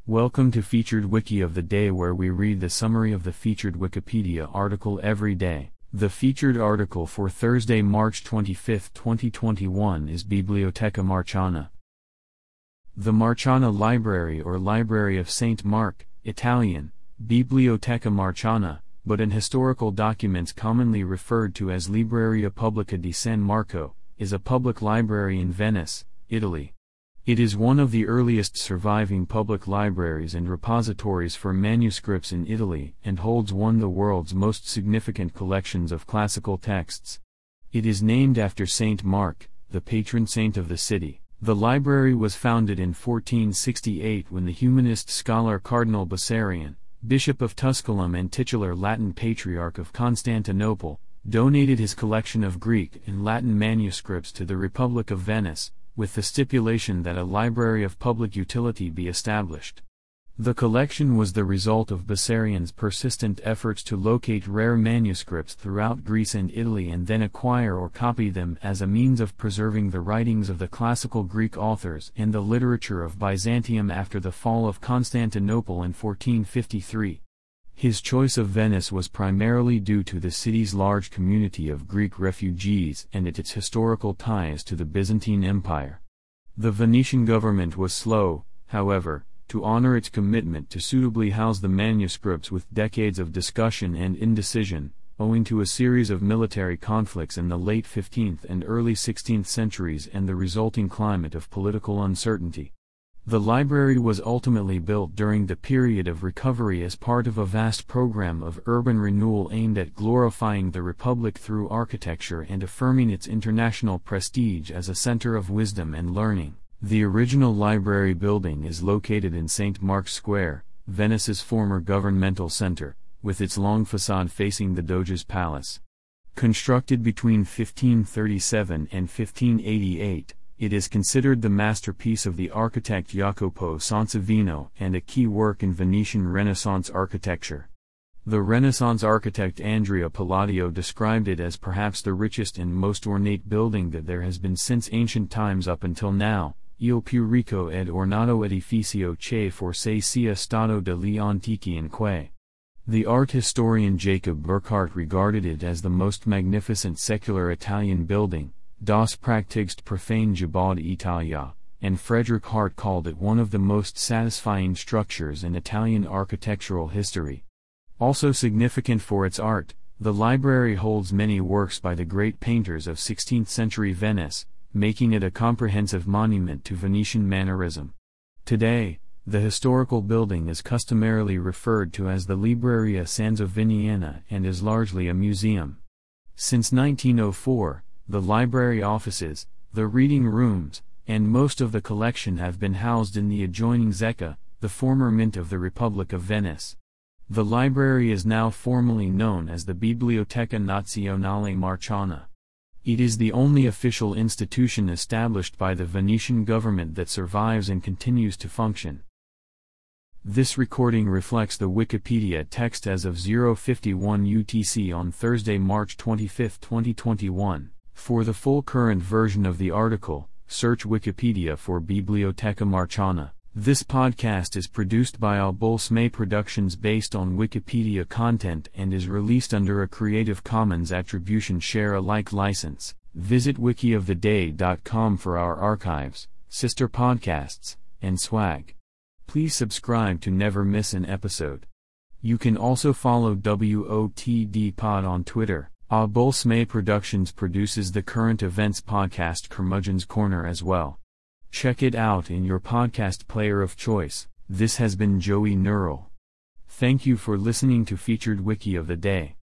Welcome to Featured Wiki of the Day, where we read the summary of the featured Wikipedia article every day. The featured article for Thursday, March 25, 2021 is Biblioteca Marciana. The Marciana Library, or Library of St. Mark, Italian, Biblioteca Marciana, but in historical documents commonly referred to as Libreria Pubblica di San Marco, is a public library in Venice, Italy. It is one of the earliest surviving public libraries and repositories for manuscripts in Italy and holds one of the world's most significant collections of classical texts. It is named after Saint Mark, the patron saint of the city. The library was founded in 1468 when the humanist scholar Cardinal Bessarion, Bishop of Tusculum and titular Latin Patriarch of Constantinople, donated his collection of Greek and Latin manuscripts to the Republic of Venice, with the stipulation that a library of public utility be established. The collection was the result of Bessarion's persistent efforts to locate rare manuscripts throughout Greece and Italy and then acquire or copy them as a means of preserving the writings of the classical Greek authors and the literature of Byzantium after the fall of Constantinople in 1453. His choice of Venice was primarily due to the city's large community of Greek refugees and its historical ties to the Byzantine Empire. The Venetian government was slow, however, to honor its commitment to suitably house the manuscripts, with decades of discussion and indecision, owing to a series of military conflicts in the late 15th and early 16th centuries and the resulting climate of political uncertainty. The library was ultimately built during the period of recovery as part of a vast program of urban renewal aimed at glorifying the Republic through architecture and affirming its international prestige as a center of wisdom and learning. The original library building is located in St. Mark's Square, Venice's former governmental center, with its long facade facing the Doge's Palace. Constructed between 1537 and 1588, it is considered the masterpiece of the architect Jacopo Sansovino and a key work in Venetian Renaissance architecture. The Renaissance architect Andrea Palladio described it as perhaps the richest and most ornate building that there has been since ancient times up until now. Il più ricco ed ornato edificio che forse sia stato degli antichi in que. The art historian Jacob Burckhardt regarded it as the most magnificent secular Italian building, das prächtigste profane Gebäude Italia, and Frederick Hart called it one of the most satisfying structures in Italian architectural history. Also significant for its art, the library holds many works by the great painters of 16th-century Venice, making it a comprehensive monument to Venetian mannerism. Today, the historical building is customarily referred to as the Libreria Sansoviniana and is largely a museum. Since 1904, the library offices, the reading rooms, and most of the collection have been housed in the adjoining Zecca, the former mint of the Republic of Venice. The library is now formally known as the Biblioteca Nazionale Marciana. It is the only official institution established by the Venetian government that survives and continues to function. This recording reflects the Wikipedia text as of 0:51 UTC on Thursday, March 25, 2021. For the full current version of the article, search Wikipedia for Biblioteca Marciana. This podcast is produced by Albolsme Productions based on Wikipedia content and is released under a Creative Commons Attribution Share Alike license. Visit wikioftheday.com for our archives, sister podcasts, and swag. Please subscribe to never miss an episode. You can also follow WOTD Pod on Twitter. Albolsme Productions produces the current events podcast Curmudgeon's Corner as well. Check it out in your podcast player of choice. This has been Joey Neural. Thank you for listening to Featured Wiki of the Day.